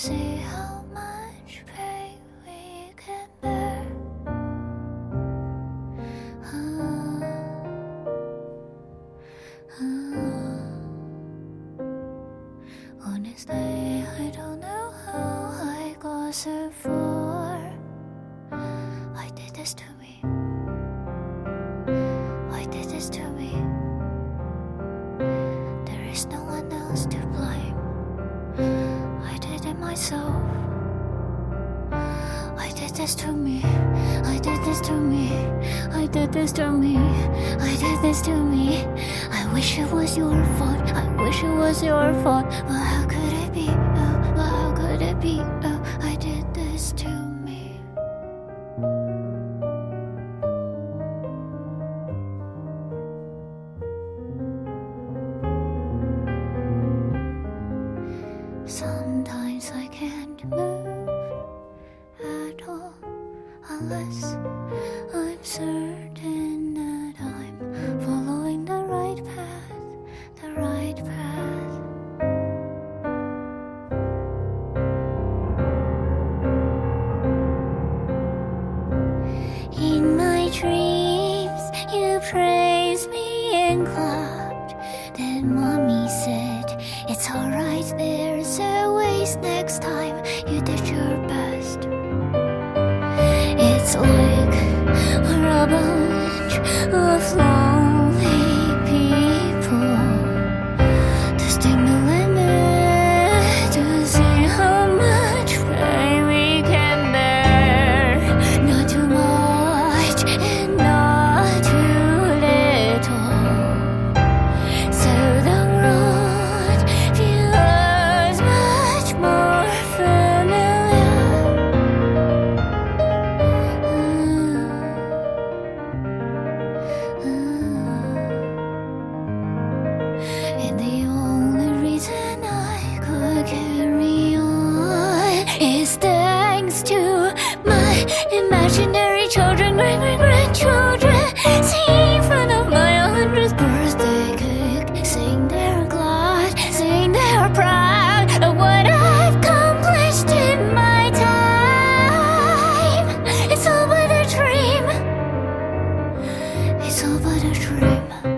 see how much pain we can bear. Honestly, I don't know how I got so far. I did this to me. I did this to me. There is no one else to blame. I did it myself. I did this to me. I did this to me. I did this to me. I did this to me. I wish it was your fault. I wish it was your fault. But how could it be? Oh, but how could it be? Oh, I did this to me. Sometimes I can't move at all unless I'm certain that I'm following the right path, the right path. In my dreams, you praised me and clapped. Then mommy said, it's alright, there's always next time. You did your best. It's like we're a bunch of lonely people, testing the limit to see how much pain we can bear. Not too much and not too little, so the road feels much more familiar. And the only reason I could carry on is thanks to my imaginary children, grandchildren. See in front of my 100th birthday cake, saying they're glad, saying they're proud of what I've accomplished in my time. It's all but a dream. It's all but a dream.